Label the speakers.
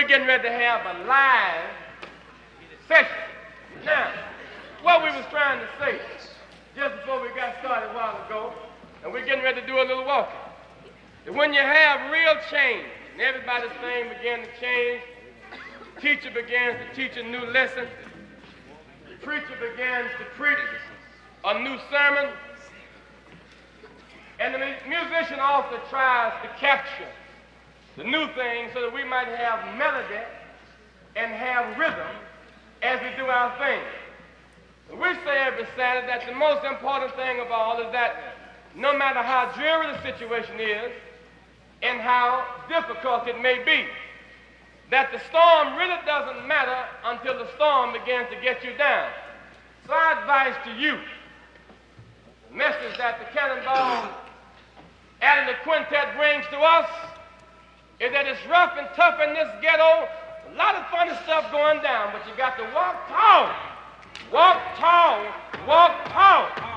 Speaker 1: we're getting ready to have a live session. Now, what we was trying to say just before we got started a while ago, and we're getting ready to do a little walking, that when you have real change, and everybody's thing began to change, the teacher begins to teach a new lesson, the preacher begins to preach a new sermon, and the musician also tries to capture the new thing so that we might have melody and have rhythm as we do our thing. We say every Saturday that the most important thing of all is that no matter how dreary the situation is and how difficult it may be, that the storm really doesn't matter until the storm begins to get you down. So I advise to you, the message that the Cannonball and the quintet brings to us is that it's rough and tough in this ghetto. A lot of funny stuff going down, but you got to walk tall. Walk tall. Walk tall.